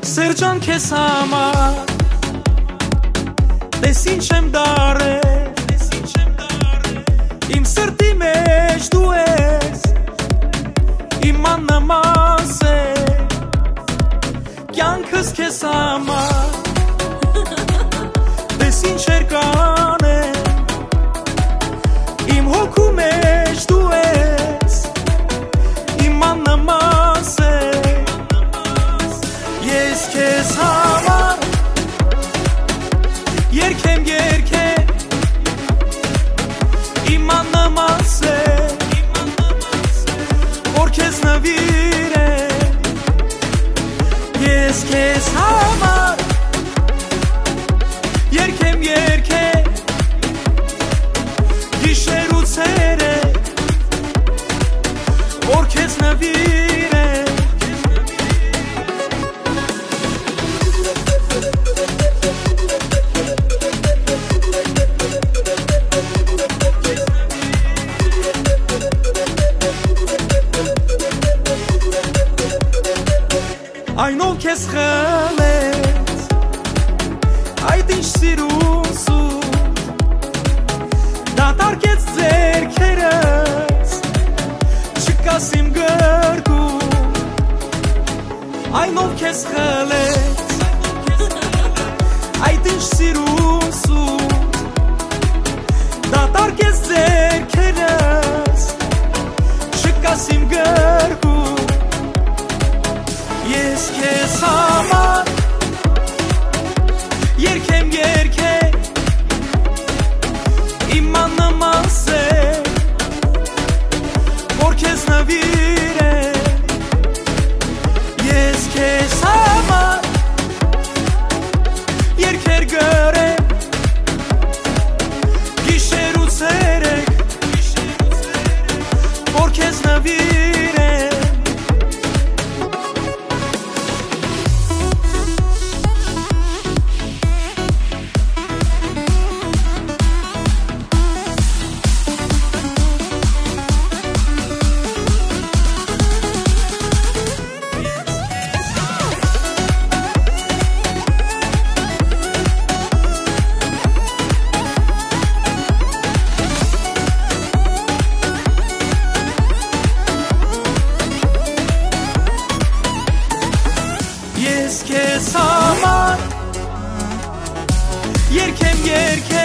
Սերջան քեզ համար Տես ինչ եմ դարել Իմ սրտի մեջ դու ես Իմ աննամաս է Կյանքս քեզ համար Տես ինչ էր կանեմ Իմ հոգու մեջ դու ես Իմ աննամաս է Ես քեզ համար Երգեմ երգեմ Իմ աննամաս է Որ քեզ նվիրեմ Ես քեզ համար Երգեմ երգեմ Գիշեր ու ցերեկ Որ քեզ նվիրեմ Այն ով քեզ խլեց Այդ ինչ սիրուն սուր Դատարկեց ձեռքերս Չկաս իմ գրկում Այն ով քեզ խլեց Այդ ինչ սիրուն սուր Դատարկեց ձեռքերս Չկաս իմ գրկում Ես քեզ համար Երգեմ երգեմ Իմ աննամաս է Որ քեզ նվիրեմ Ես քեզ համար Երգեր գրեմ Գիշեր ու ցերեկ Որ քեզ նվիրեմ Ես քեզ համար Երգեմ երգեմ